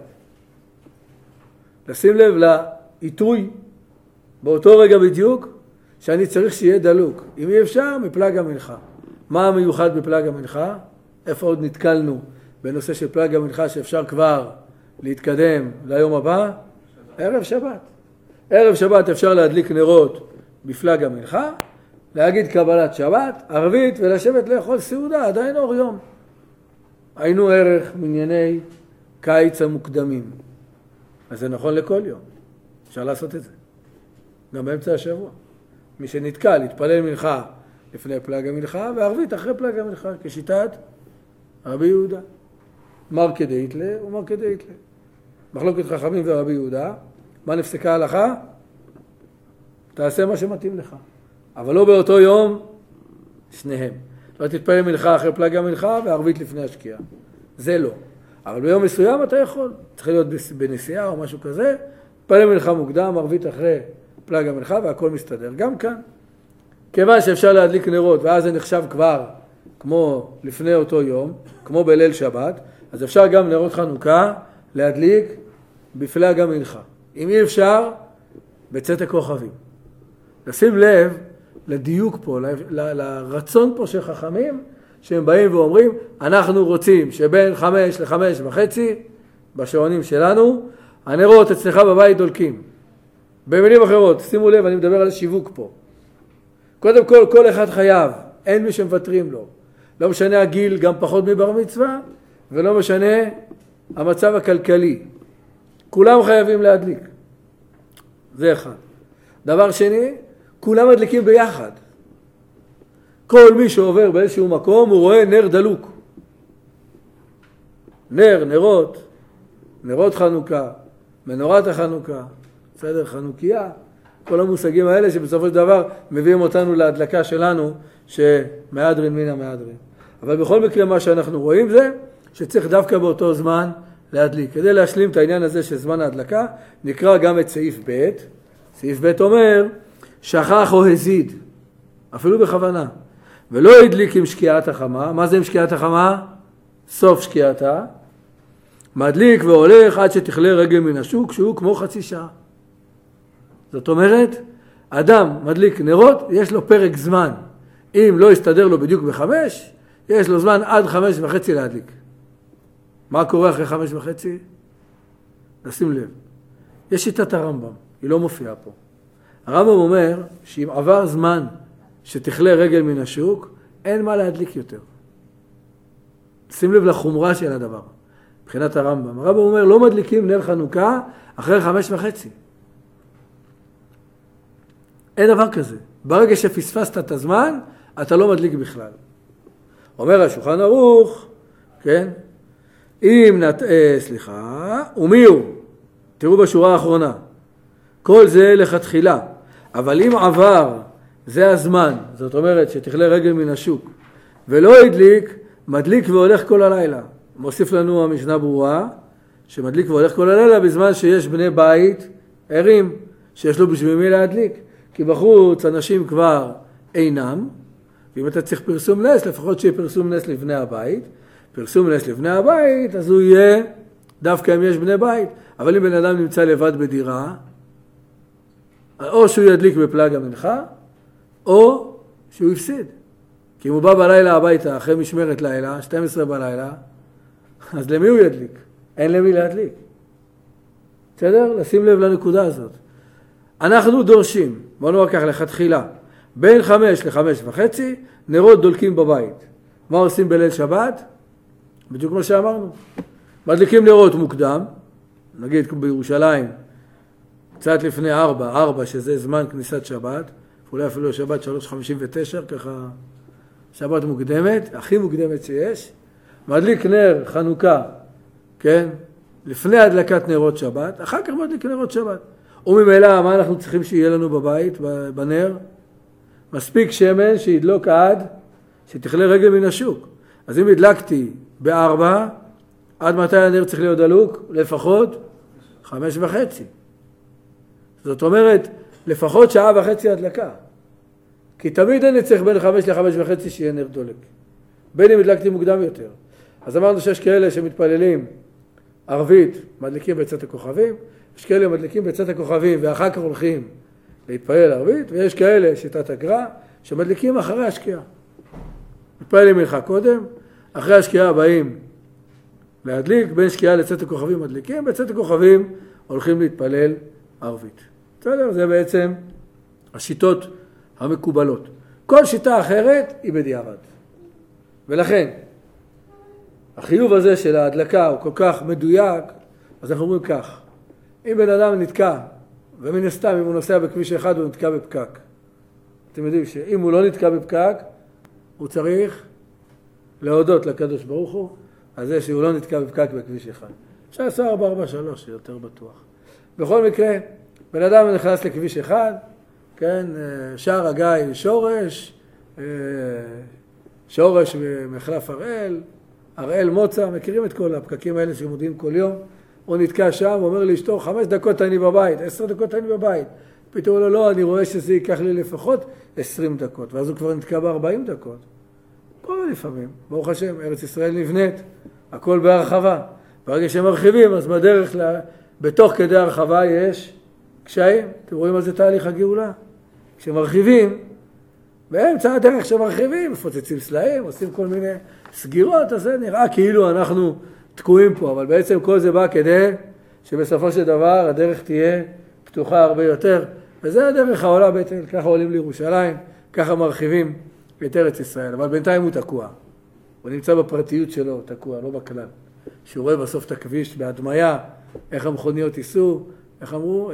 לשים לב לעיתוי באותו רגע בדיוק שאני צריך שיהיה דלוק. אם אי אפשר, מפלג המנחה. מה המיוחד בפלג המנחה? איפה עוד נתקלנו בנושא של פלג המנחה שאפשר כבר להתקדם ליום הבא? ערב שבת. ערב שבת אפשר להדליק נרות בפלג המנחה, להגיד קבלת שבת, ערבית ולשבת לאכול סעודה, עדיין אור יום. היינו ערך מענייני קיץ המוקדמים. אז זה נכון לכל יום. אפשר לעשות את זה. גם באמצע השבוע. מי שנתקל, יתפלל מנחה לפני פלג המנחה, וערבית אחרי פלג המנחה, כשיטת רבי יהודה. מר כדאיתלה ומר כדאיתלה. מחלוקת חכמים ורבי יהודה, מה נפסקה ההלכה? תעשה מה שמתאים לך. אבל לא באותו יום, שניהם. לא תתפלל מנחה אחרי פלג המנחה וערבית לפני השקיעה. זה לא. אבל ביום מסוים אתה יכול. צריך להיות בנסיעה או משהו כזה, תתפלל מנחה מוקדם, ערבית אחרי פלג המנחה והכל מסתדר. גם כאן. כיוון שאפשר להדליק נרות ואז זה נחשב כבר כמו לפני אותו יום, כמו בליל שבת, אז אפשר גם נרות חנוכה להדליק בפלג המנחה. אם אי אפשר, בצאת הכוכבים. לשים לב לדיוק פה, לרצון פה של חכמים, שהם באים ואומרים, אנחנו רוצים שבין 5 ל5:30, בשעונים שלנו, הנרות אצלך בבית דולקים. במילים אחרות, שימו לב, אני מדבר על השיווק פה. קודם כל, כל אחד חייב, אין מי שמוותרים לו. לא משנה הגיל, גם פחות מבר מצווה, ולא משנה המצב הכלכלי. כולם חייבים להדליק. זה אחד. דבר שני, כולם מדליקים ביחד. כל מי שעובר באיזשהו מקום, הוא רואה נר דלוק. נרות חנוכה, מנורת החנוכה, בסדר, חנוכיה, כל המושגים האלה שבסופו של דבר מביאים אותנו להדלקה שלנו, שמהדרין מן המהדרין. אבל בכל מקרה מה שאנחנו רואים זה, שצריך דווקא באותו זמן להדליק. כדי להשלים את העניין הזה של זמן ההדלקה, נקרא גם את סעיף ב'. סעיף ב' אומר, שכח או הזיד, אפילו בכוונה, ולא הדליק עם שקיעת החמה. מה זה עם שקיעת החמה? סוף שקיעתה. מדליק והולך עד שתכלה רגל מן השוק, שהוא כמו חצי שעה. זאת אומרת, אדם מדליק נרות, יש לו פרק זמן. אם לא יסתדר לו בדיוק ב5, יש לו זמן עד 5:30 להדליק. מה קורה אחרי 5:30? נשים לב. יש שיטת הרמב"ם, היא לא מופיעה פה. הרמב"ם אומר שאם עבר זמן שתכלה רגל מן השוק, אין מה להדליק יותר. שים לב לחומרה של הדבר, מבחינת הרמב"ם. הרמב"ם אומר, לא מדליקים נר חנוכה אחרי 5:30. אין דבר כזה. ברגע שפספסת את הזמן, אתה לא מדליק בכלל. אומר השולחן ערוך, כן? ומי הוא? תראו בשורה האחרונה. כל זה לכתחילה. אבל אם עבר, זה הזמן, זאת אומרת שתכלה רגל מן השוק, ולא הדליק, מדליק והולך כל הלילה. מוסיף לנו המשנה ברורה, שמדליק והולך כל הלילה בזמן שיש בני בית ערים, שיש לו בשביל מי להדליק. כי בחוץ אנשים כבר אינם, ואם אתה צריך פרסום נס, לפחות שיהיה פרסום נס לבני הבית. פרסום נס לבני הבית, אז הוא יהיה דווקא אם יש בני בית. אבל אם בן אדם נמצא לבד בדירה, או שהוא ידליק בפלג המנחה, או שהוא יפסיד. כי אם הוא בא בלילה הביתה, אחרי משמרת לילה, 12 בלילה, אז למי הוא ידליק? אין למי להדליק. בסדר? לשים לב לנקודה הזאת. אנחנו דורשים, בוא נאמר כך לכתחילה, בין 5 ל5:30, נרות דולקים בבית. מה עושים בליל שבת? בדיוק כמו שאמרנו. מדליקים נרות מוקדם, נגיד בירושלים, קצת לפני 4, שזה זמן כניסת שבת, אולי אפילו שבת 3:59, ככה שבת מוקדמת, הכי מוקדמת שיש. מדליק נר חנוכה, כן? לפני הדלקת נרות שבת, אחר כך מדליק נרות שבת. וממילא, מה אנחנו צריכים שיהיה לנו בבית, בנר? מספיק שמן שידלוק עד שתכלה רגל מן השוק. אז אם הדלקתי ב4, עד מתי הנר צריך להיות דלוק? לפחות 5:30. זאת אומרת, לפחות 1.5 שעות הדלקה. כי תמיד אני צריך בין 5 ל5:30 שיהיה נר דולק. בין אם הדלקתי מוקדם יותר. אז אמרנו שיש כאלה שמתפללים ערבית, מדליקים בצאת הכוכבים, יש כאלה מדליקים בצאת הכוכבים ואחר כך הולכים להתפלל ערבית, ויש כאלה, שיטת הגר"א, שמדליקים אחרי השקיעה. מתפללים מנחה קודם, אחרי השקיעה באים להדליק, בין שקיעה לצאת הכוכבים מדליקים, בצאת הכוכבים הולכים להתפלל ערבית. בסדר? זה בעצם השיטות המקובלות. כל שיטה אחרת היא בדיעבד. ולכן, החיוב הזה של ההדלקה הוא כל כך מדויק, אז אנחנו אומרים כך, אם בן אדם נתקע, ומן הסתם אם הוא נוסע בכביש אחד הוא נתקע בפקק. אתם יודעים שאם הוא לא נתקע בפקק, הוא צריך להודות לקדוש ברוך הוא, על זה שהוא לא נתקע בפקק בכביש אחד. אפשר לעשות 443, יותר בטוח. בכל מקרה, בן אדם נכנס לכביש אחד, כן, שער הגיא שורש מחלף הראל מוצא, מכירים את כל הפקקים האלה שמודיעים כל יום, הוא נתקע שם, הוא אומר לאשתו, 5 דקות אני בבית, 10 דקות אני בבית. פתאום לו, לא, אני רואה שזה ייקח לי לפחות 20 דקות, ואז הוא כבר נתקע ב40 דקות. קורה לפעמים, ברוך השם, ארץ ישראל נבנית, הכל בהרחבה. ברגע שמרחיבים, אז בדרך, בתוך כדי הרחבה יש קשיים. אתם רואים מה זה תהליך הגאולה? כשמרחיבים, באמצע הדרך שמרחיבים, מפוצצים סלעים, עושים כל מיני סגירות, אז זה נראה כאילו אנחנו תקועים פה, אבל בעצם כל זה בא כדי שבסופו של דבר הדרך תהיה פתוחה הרבה יותר, וזה הדרך העולה בעצם, ככה עולים לירושלים, ככה מרחיבים את ארץ ישראל, אבל בינתיים הוא תקוע. הוא נמצא בפרטיות שלו, תקוע, לא בכלל. שהוא רואה בסוף את הכביש בהדמיה, איך המכוניות ייסעו, איך אמרו?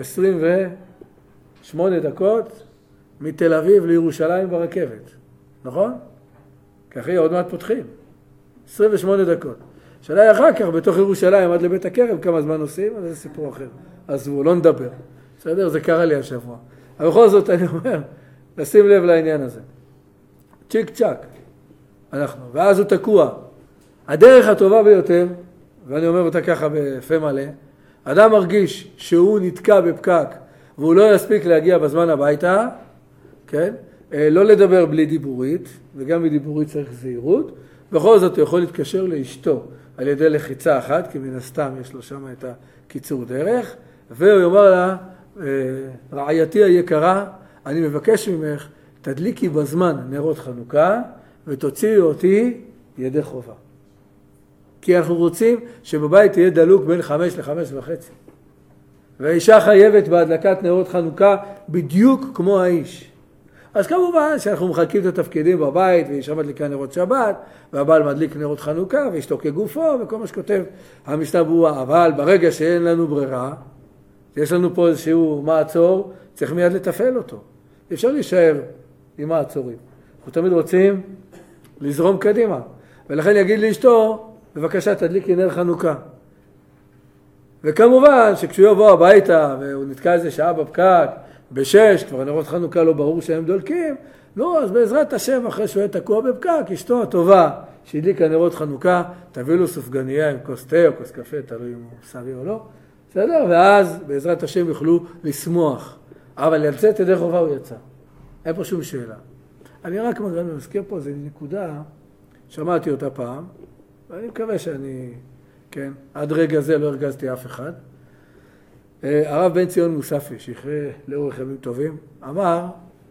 28 דקות מתל אביב לירושלים ברכבת, נכון? ככה עוד מעט פותחים. 28 דקות. שאלה אחר כך, בתוך ירושלים עד לבית הכרם, כמה זמן עושים, אז זה סיפור אחר. אז הוא לא נדבר. בסדר? זה קרה לי השבוע. אבל בכל זאת אני אומר, נשים לב לעניין הזה. צ'יק צ'ק. אנחנו. ואז הוא תקוע. הדרך הטובה ביותר, ואני אומר אותה ככה בפה מלא, אדם מרגיש שהוא נתקע בפקק, והוא לא יספיק להגיע בזמן הביתה, כן? לא לדבר בלי דיבורית, וגם בדיבורית צריך זהירות, בכל זאת הוא יכול להתקשר לאשתו על ידי לחיצה אחת, כי מן הסתם יש לו שם את הקיצור דרך, והוא יאמר לה, רעייתי היקרה, אני מבקש ממך, תדליקי בזמן נרות חנוכה, ותוציאי אותי ידי חובה. כי אנחנו רוצים שבבית תהיה דלוק בין 5 ל5:30. והאישה חייבת בהדלקת נרות חנוכה בדיוק כמו האיש. אז כמובן שאנחנו מחלקים את התפקידים בבית, ואישה מדליקה נרות שבת, והבעל מדליק נרות חנוכה, ואשתו כגופו, וכל מה שכותב המשנה ברורה. אבל ברגע שאין לנו ברירה, יש לנו פה איזשהו מעצור, צריך מיד לתפעל אותו. אפשר להישאר עם מעצורים. אנחנו תמיד רוצים לזרום קדימה. ולכן יגיד לאשתו, בבקשה תדליקי נר חנוכה. וכמובן שכשהוא יבוא הביתה והוא נתקע איזה שעה בפקק, ב6, כבר נרות חנוכה לא ברור שהם דולקים, נו, אז בעזרת השם אחרי שהוא יהיה תקוע בפקק, אשתו הטובה שהדליקה נרות חנוכה, תביא לו סופגניה עם כוס תה או כוס קפה, תלוי אם הוא שרי או לא, בסדר? ואז בעזרת השם יוכלו לשמוח. אבל לצאת ידי חובה הוא יצא. אין פה שום שאלה. אני רק מזכיר פה, זו נקודה, שמעתי אותה פעם, ואני מקווה שאני, כן, עד רגע זה לא הרגזתי אף אחד. הרב בן ציון מוספי, שיחיה לאורך ימים טובים, אמר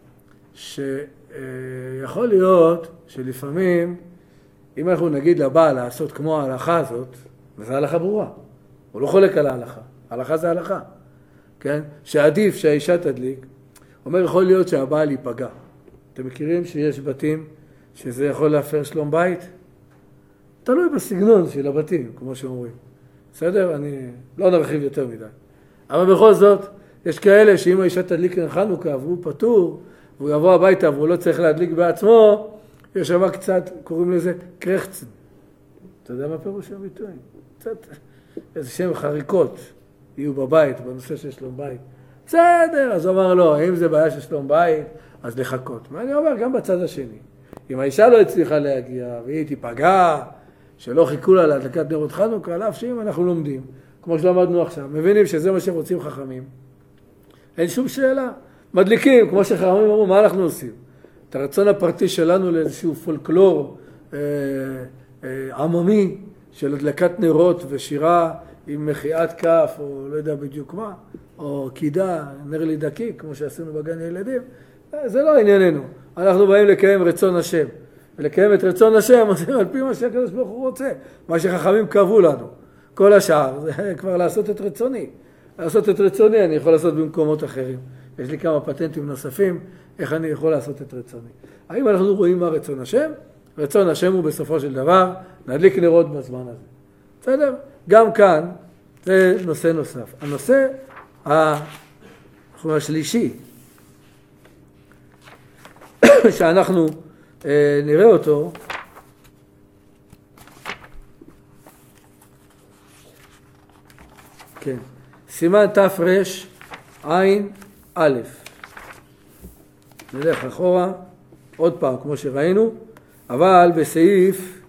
שיכול להיות שלפעמים, אם אנחנו נגיד לבעל לעשות כמו ההלכה הזאת, וזו הלכה ברורה, הוא לא חולק על ההלכה, ההלכה זה הלכה, כן? שעדיף שהאישה תדליק, אומר יכול להיות שהבעל ייפגע. אתם מכירים שיש בתים שזה יכול להפר שלום בית? תלוי בסגנון של הבתים, כמו שאומרים. בסדר? אני לא נרחיב יותר מדי. אבל בכל זאת, יש כאלה שאם האישה תדליק נר חנוכה והוא פטור, והוא יבוא הביתה והוא לא צריך להדליק בעצמו, יש שם קצת, קוראים לזה קרחצן. אתה יודע מה פירוש הביטוי? קצת איזה שם חריקות יהיו בבית, בנושא של שלום בית. בסדר, אז הוא אמר לא, אם זה בעיה של שלום בית, אז לחכות. ואני אומר, גם בצד השני. אם האישה לא הצליחה להגיע והיא תיפגע, שלא חיכו לה להדלקת נרות חנוכה, על אף שאם אנחנו לומדים, כמו שלמדנו עכשיו, מבינים שזה מה שרוצים חכמים. אין שום שאלה. מדליקים, כמו שחכמים אמרו, מה אנחנו עושים? את הרצון הפרטי שלנו לאיזשהו פולקלור עממי של הדלקת נרות ושירה עם מחיית כף, או לא יודע בדיוק מה, או קידה, נר לי דקיק, כמו שעשינו בגן ילדים, זה לא ענייננו. אנחנו באים לקיים רצון השם. ולקיים את רצון השם, על פי מה שהקדוש ברוך הוא רוצה. מה שחכמים קבעו לנו. כל השאר, זה כבר לעשות את רצוני. לעשות את רצוני אני יכול לעשות במקומות אחרים. יש לי כמה פטנטים נוספים, איך אני יכול לעשות את רצוני. האם אנחנו רואים מה רצון השם? רצון השם הוא בסופו של דבר, נדליק נרות בזמן הזה. בסדר? גם כאן, זה נושא נוסף. הנושא השלישי, שאנחנו נראה אותו, כן, סימן תרש עין א', נלך אחורה, עוד פעם כמו שראינו, אבל בסעיף,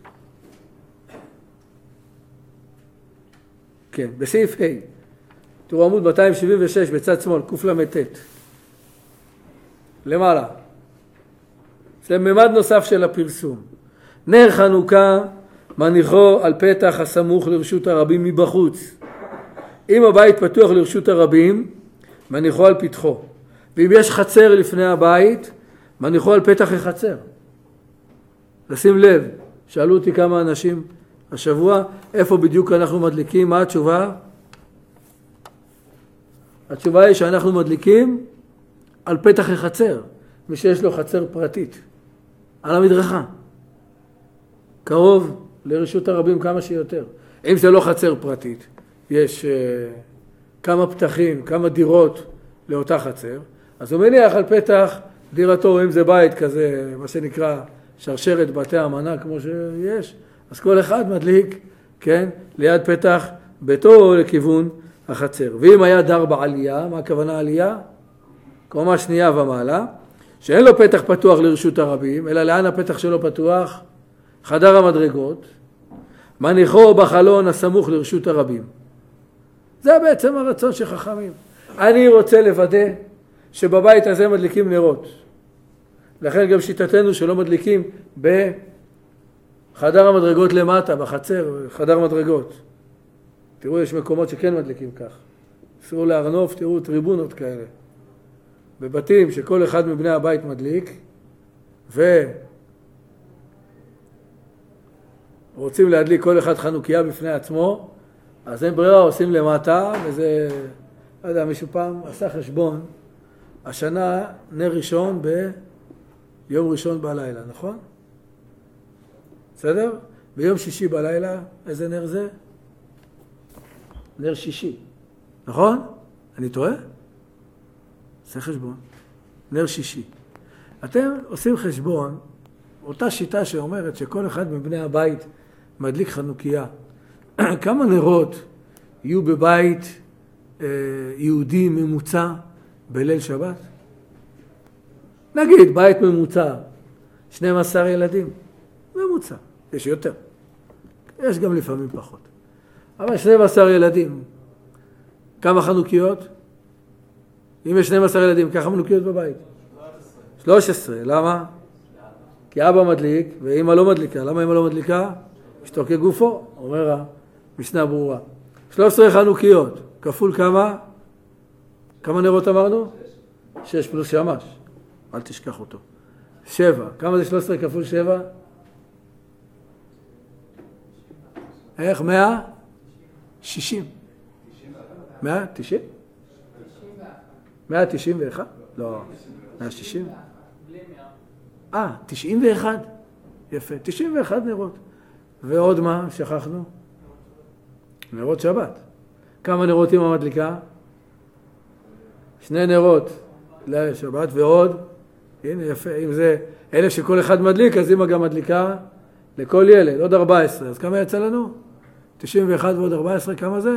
כן, בסעיף ה', תראו עמוד 276 בצד שמאל, קל"ט, למעלה. זה ממד נוסף של הפרסום. נר חנוכה מניחו על פתח הסמוך לרשות הרבים מבחוץ. אם הבית פתוח לרשות הרבים, מניחו על פתחו. ואם יש חצר לפני הבית, מניחו על פתח החצר. לשים לב, שאלו אותי כמה אנשים השבוע, איפה בדיוק אנחנו מדליקים, מה התשובה? התשובה היא שאנחנו מדליקים על פתח החצר, מי שיש לו חצר פרטית, על המדרכה. קרוב לרשות הרבים כמה שיותר. אם זה לא חצר פרטית, יש כמה פתחים, כמה דירות לאותה חצר, אז הוא מניח על פתח דירתו, אם זה בית כזה, מה שנקרא שרשרת בתי המנה כמו שיש, אז כל אחד מדליק, כן, ליד פתח ביתו לכיוון החצר. ואם היה דר בעלייה, מה הכוונה עלייה? קומה שנייה ומעלה, שאין לו פתח פתוח לרשות הרבים, אלא לאן הפתח שלו פתוח? חדר המדרגות, מניחו בחלון הסמוך לרשות הרבים. זה בעצם הרצון של חכמים. אני רוצה לוודא שבבית הזה מדליקים נרות. לכן גם שיטתנו שלא מדליקים בחדר המדרגות למטה, בחצר, חדר מדרגות. תראו, יש מקומות שכן מדליקים כך. אסור להרנוף, תראו טריבונות כאלה. בבתים שכל אחד מבני הבית מדליק, ורוצים להדליק כל אחד חנוכיה בפני עצמו, אז אין ברירה, עושים למטה, וזה, לא יודע, מישהו פעם עשה חשבון, השנה נר ראשון ביום ראשון בלילה, נכון? בסדר? ביום שישי בלילה, איזה נר זה? נר שישי, נכון? אני טועה? עושה חשבון. נר שישי. אתם עושים חשבון, אותה שיטה שאומרת שכל אחד מבני הבית מדליק חנוכיה. כמה נרות יהיו בבית יהודי ממוצע בליל שבת? נגיד, בית ממוצע, 12 ילדים. ממוצע. יש יותר. יש גם לפעמים פחות. אבל 12 ילדים. כמה חנוכיות? אם יש 12 ילדים, כמה חנוכיות בבית? 13. למה? כי אבא מדליק, ואמא לא מדליקה. למה אמא לא מדליקה? אשתו כגופו, אומר המשנה ברורה. 13 חנוכיות. כפול כמה? כמה נרות אמרנו? 6 פלוס שמש. אל תשכח אותו. 7. כמה זה 13 כפול 7? איך? 160. 190? 191? לא, 160? 91? יפה, 91 נרות. ועוד מה שכחנו? נרות שבת. כמה נרות אמא מדליקה? 2 נרות לשבת ועוד, הנה יפה, אם זה 1,000 שכל אחד מדליק, אז אמא גם מדליקה לכל ילד, עוד 14. אז כמה יצא לנו? 91 ועוד 14, כמה זה?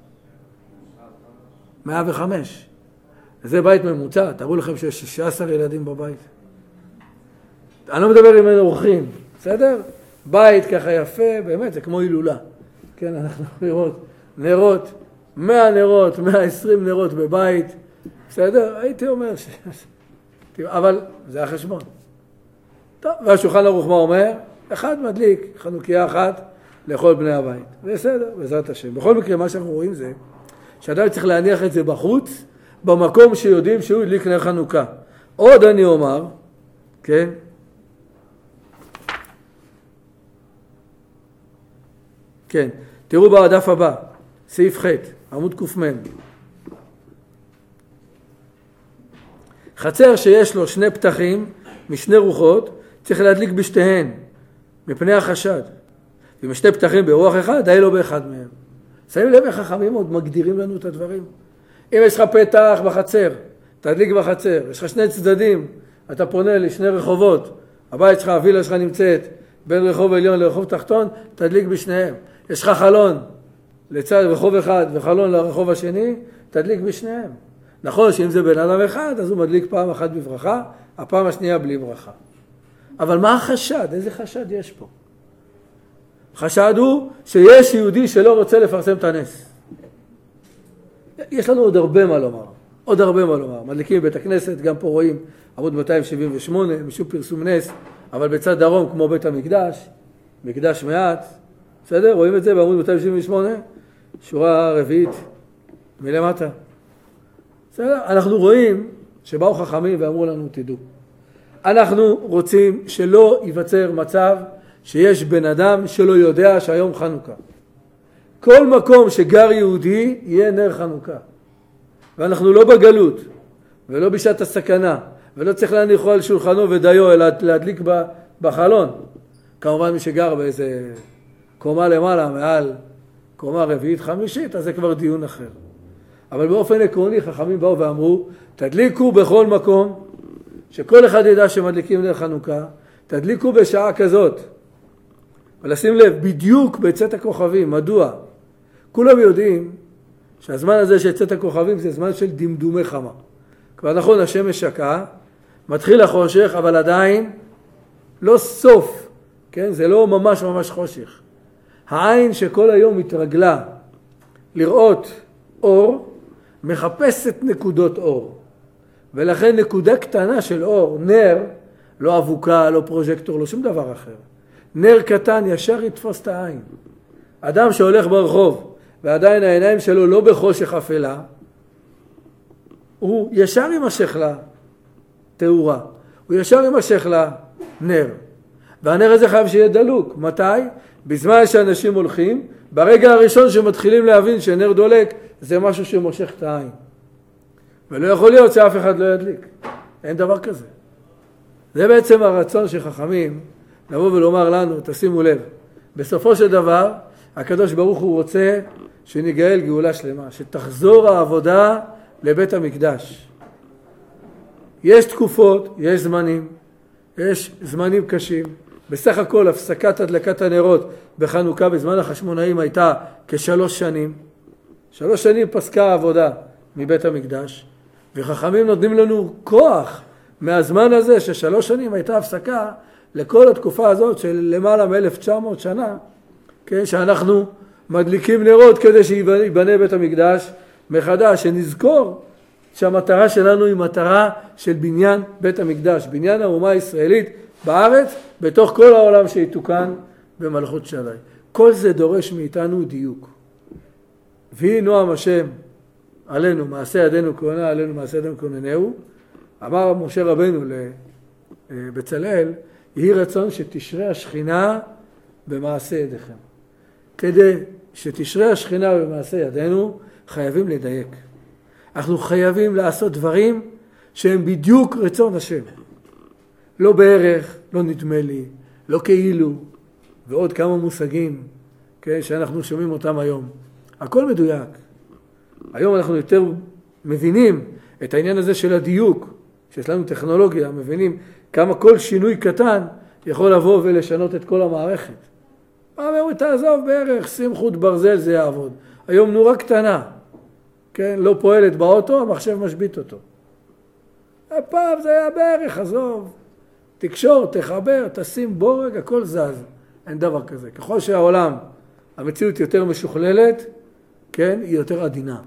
105. זה בית ממוצע, תראו לכם שיש 16 ילדים בבית. אני לא מדבר עם אורחים, בסדר? בית ככה יפה, באמת, זה כמו הילולה. כן, אנחנו לראות נרות, 100 נרות, 120 נרות בבית, בסדר? הייתי אומר אבל זה החשבון. טוב, והשולחן ערוך מה אומר? אחד מדליק, חנוכיה אחת לכל בני הבית. בסדר, בעזרת השם. בכל מקרה, מה שאנחנו רואים זה, שאדם צריך להניח את זה בחוץ, במקום שיודעים שהוא הדליק נר חנוכה. עוד אני אומר, כן? כן, תראו בדף הבא, סעיף ח', עמוד ק"מ. חצר שיש לו 2 פתחים משני רוחות, צריך להדליק בשתיהן, מפני החשד. אם 2 פתחים ברוח אחד, די לו באחד מהם. שמים לב איך חכמים עוד מגדירים לנו את הדברים. אם יש לך פתח בחצר, תדליק בחצר. יש לך 2 צדדים, אתה פונה ל2 רחובות, הבית שלך, הווילה שלך נמצאת בין רחוב עליון לרחוב תחתון, תדליק בשניהם. יש לך חלון לצד רחוב אחד וחלון לרחוב השני, תדליק בשניהם. נכון שאם זה בן אדם אחד, אז הוא מדליק פעם אחת בברכה, הפעם השנייה בלי ברכה. אבל מה החשד? איזה חשד יש פה? חשד הוא שיש יהודי שלא רוצה לפרסם את הנס. יש לנו עוד הרבה מה לומר. עוד הרבה מה לומר. מדליקים בבית הכנסת, גם פה רואים עמוד 278, משום פרסום נס, אבל בצד דרום כמו בית המקדש, מקדש מעט, בסדר? רואים את זה בעמוד 278, שורה רביעית מלמטה. בסדר? אנחנו רואים שבאו חכמים ואמרו לנו, תדעו, אנחנו רוצים שלא ייווצר מצב שיש בן אדם שלא יודע שהיום חנוכה. כל מקום שגר יהודי יהיה נר חנוכה. ואנחנו לא בגלות, ולא בשעת הסכנה, ולא צריך להניחו על שולחנו ודיו, אלא להדליק בחלון. כמובן מי שגר באיזה קומה למעלה, מעל קומה רביעית חמישית, אז זה כבר דיון אחר. אבל באופן עקרוני חכמים באו ואמרו, תדליקו בכל מקום, שכל אחד ידע שמדליקים נר חנוכה, תדליקו בשעה כזאת. ולשים לב, בדיוק בצאת הכוכבים, מדוע? כולם יודעים שהזמן הזה של צאת הכוכבים זה זמן של דמדומי חמה. כבר נכון, השמש שקעה, מתחיל החושך, אבל עדיין לא סוף, כן? זה לא ממש ממש חושך. העין שכל היום התרגלה לראות אור, מחפשת נקודות אור. ולכן נקודה קטנה של אור, נר, לא אבוקה, לא פרוז'קטור, לא שום דבר אחר. נר קטן ישר יתפוס את העין. אדם שהולך ברחוב, ועדיין העיניים שלו לא בחושך אפלה, הוא ישר יימשך תאורה. הוא ישר יימשך לנר. והנר הזה חייב שיהיה דלוק. מתי? בזמן שאנשים הולכים, ברגע הראשון שמתחילים להבין שנר דולק, זה משהו שמושך את העין. ולא יכול להיות שאף אחד לא ידליק. אין דבר כזה. זה בעצם הרצון של חכמים, לבוא ולומר לנו, תשימו לב, בסופו של דבר, הקדוש ברוך הוא רוצה שניגאל גאולה שלמה, שתחזור העבודה לבית המקדש. יש תקופות, יש זמנים קשים. בסך הכל הפסקת הדלקת הנרות בחנוכה בזמן החשמונאים הייתה כ3 שנים. 3 שנים פסקה העבודה מבית המקדש, וחכמים נותנים לנו כוח מהזמן הזה ש3 שנים הייתה הפסקה לכל התקופה הזאת של למעלה מ-1900 שנה, כן, שאנחנו מדליקים נרות כדי שיבנה בית המקדש מחדש, שנזכור שהמטרה שלנו היא מטרה של בניין בית המקדש, בניין האומה הישראלית בארץ, בתוך כל העולם שיתוקן במלכות שדי. כל זה דורש מאיתנו דיוק. ויהי נועם השם עלינו, מעשה ידינו כהונה עלינו, מעשה ידינו כהוננהו. אמר משה רבנו לבצלאל, יהי רצון שתשרה השכינה במעשה ידיכם. כדי שתשרה השכינה במעשה ידינו, חייבים לדייק. אנחנו חייבים לעשות דברים שהם בדיוק רצון השם. לא בערך, לא נדמה לי, לא כאילו, ועוד כמה מושגים, כן, שאנחנו שומעים אותם היום. הכל מדויק. היום אנחנו יותר מבינים את העניין הזה של הדיוק, שיש לנו טכנולוגיה, מבינים כמה כל שינוי קטן יכול לבוא ולשנות את כל המערכת. מה אומר, תעזוב בערך, שים חוט ברזל, זה יעבוד. היום נורה קטנה, כן, לא פועלת באוטו, המחשב משבית אותו. הפעם זה היה בערך, עזוב, תקשור, תחבר, תשים בורג, הכל זז. אין דבר כזה. ככל שהעולם, המציאות יותר משוכללת, כן, היא יותר עדינה.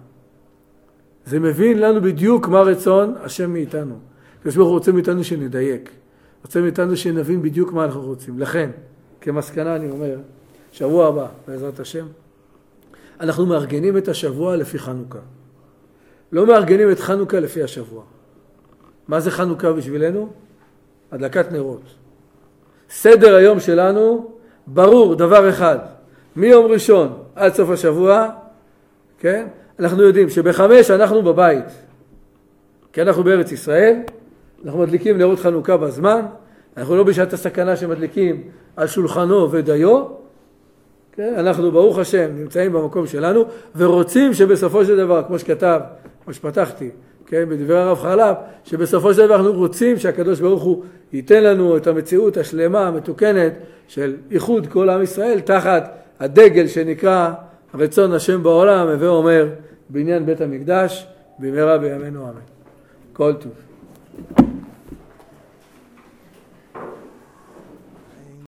זה מבין לנו בדיוק מה רצון השם מאיתנו. הקדוש ברוך הוא רוצה מאיתנו שנדייק. רוצה מאיתנו שנבין בדיוק מה אנחנו רוצים. לכן, כמסקנה אני אומר, שבוע הבא, בעזרת השם, אנחנו מארגנים את השבוע לפי חנוכה. לא מארגנים את חנוכה לפי השבוע. מה זה חנוכה בשבילנו? הדלקת נרות. סדר היום שלנו ברור, דבר אחד. מיום ראשון עד סוף השבוע, כן? אנחנו יודעים שב5 אנחנו בבית. כי אנחנו בארץ ישראל, אנחנו מדליקים נרות חנוכה בזמן, אנחנו לא בשעת הסכנה שמדליקים על שולחנו ודיו, כן? אנחנו ברוך השם נמצאים במקום שלנו, ורוצים שבסופו של דבר, כמו שכתב, כמו שפתחתי, כן? בדברי הרב חלב, שבסופו של דבר אנחנו רוצים שהקדוש ברוך הוא ייתן לנו את המציאות השלמה, המתוקנת, של איחוד כל עם ישראל, תחת הדגל שנקרא רצון השם בעולם, ואומר, בעניין בית המקדש, במהרה בימינו אמן. כל טוב.